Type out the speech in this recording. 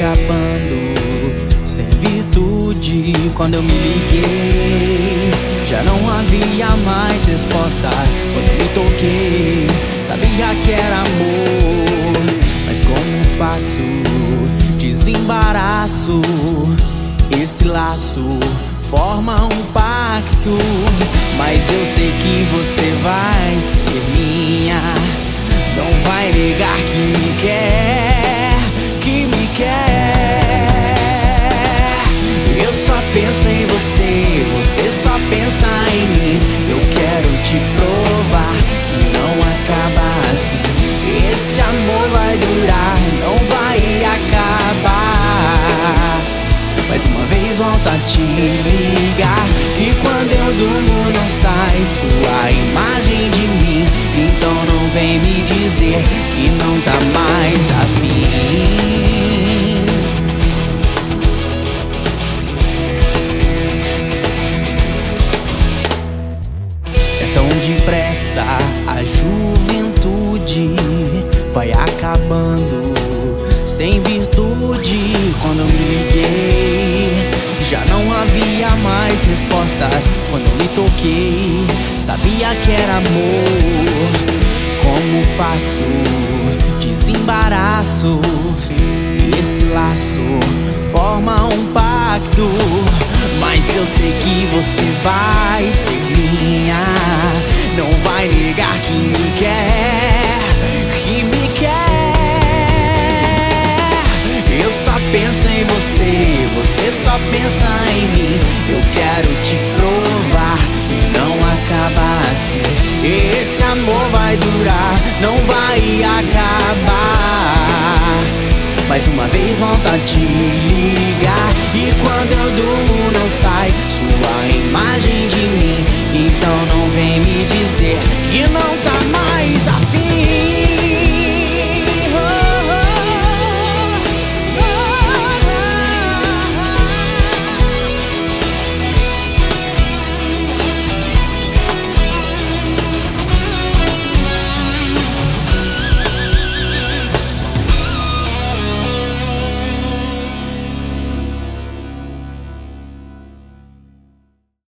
acabando, sem virtude. Quando eu me liguei, já não havia mais respostas. Quando eu me toquei, sabia que era amor. Mas como faço? Desembaraço. Esse laço forma um pacto, mas eu sei que você vai ser minha. Não vai negar que me quer, que me quer. Eu só penso em você, você só pensa em mim. Eu quero te provar que não acaba assim. Esse amor vai durar, não vai acabar. Mais uma vez volto a te ligar, que quando eu durmo não sai sua imagem de mim. Então não vem me dizer que não tá mais afim. É tão depressa a juventude, vai acabando sem virtude. Quando eu me liguei, já não havia mais respostas. Quando eu me toquei, sabia que era amor. Como faço? Desembaraço. Esse laço forma um pacto, mas eu sei que você vai ser minha. Não vai negar que me quer, que me quer. Eu só penso em você, você só pensa em mim. Eu quero te provar e não acaba assim. Esse amor vai durar, não vai acabar. Mais uma vez volto a te ligar, e quando eu durmo não sai sua imagem de mim. Então não vem me dizer que não tá